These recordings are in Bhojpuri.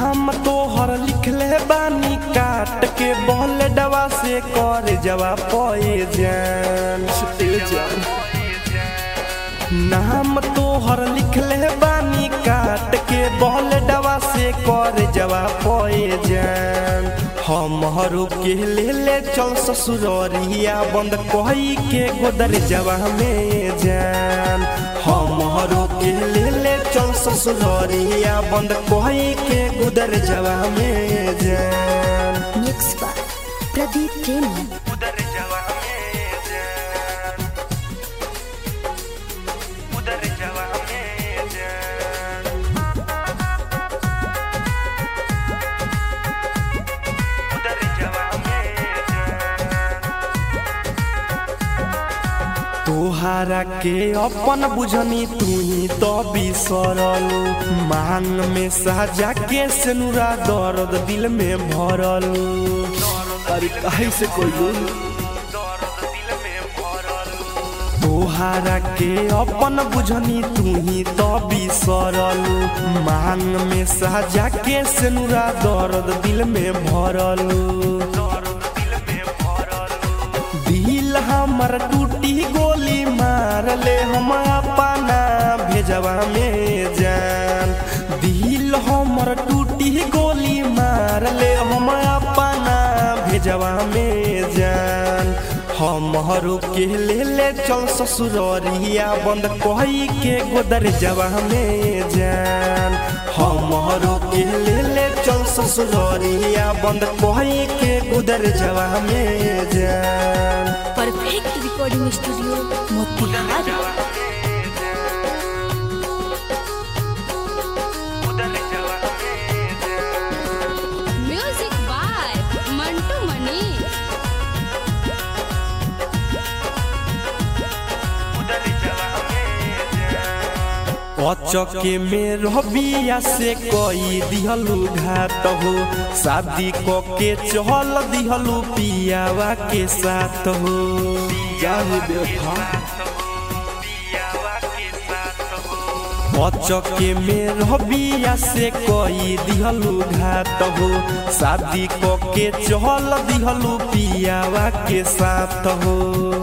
नाम तोहर लिखले बानी काट के बॉल डवा से कर जवा पोए जान नाम तोहर लिखले बानी काट के बॉल डवा से कर जवा पोए जान हमरो के ले चल ससुररिया बंद कही के गोदर जवा में जान हमरो के ले चल ससुररिया बंद कही के गोदर जवा में जान मिक्स बाय प्रदीप प्रेमी उधर जवा में जान उधर जवा में जान उधर जवा में जान तोहारा के अपन बुझनी तू ही तो बिसरल मांग में साजा के सेनुरा दर्द दिल में भरल अरे काहे से कोई तोहारा के अपन बुझनी तू ही तो बिसरल मांग में साजा के सेनुरा दर्द दिल में भरल दिल हमर टूटी गोली मार ले हम अपना भेजवा में जान दिल हमर टूटी गोली मार ले हम अपना भेजवा में जान हमरो के ले चल ससुररिया बंद कही के गोदर जवा में जान हमरो के ले चल ससुररिया बंद कही के गोदर जवा में जान perfect recording studio Motihari music by Mantu Mani अचके में रबिया से कोई दिहलू घात हो शादी को के चहल दिहलू पियावा के साथ हो जाने बेवफा अचके में रबिया से कोई दिहलू घात हो शादी को के चहल दिहलू पियावा के साथ हो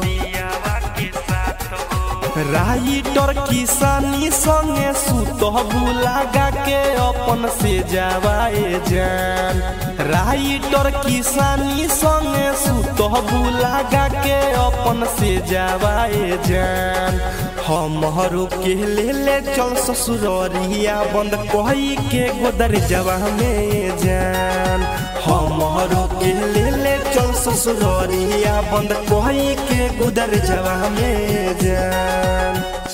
राइटर किसानी संगे सुतबू लगा के अपन से जावाए जान राइटर किसानी संगे सुतबू लगा के अपन से जावाए जान हमरो के ले चल ससुररिया बंद कही के गोदर जवा में जान हमरो के ले चल ससुररिया बंद कही के गोदर जवा में जान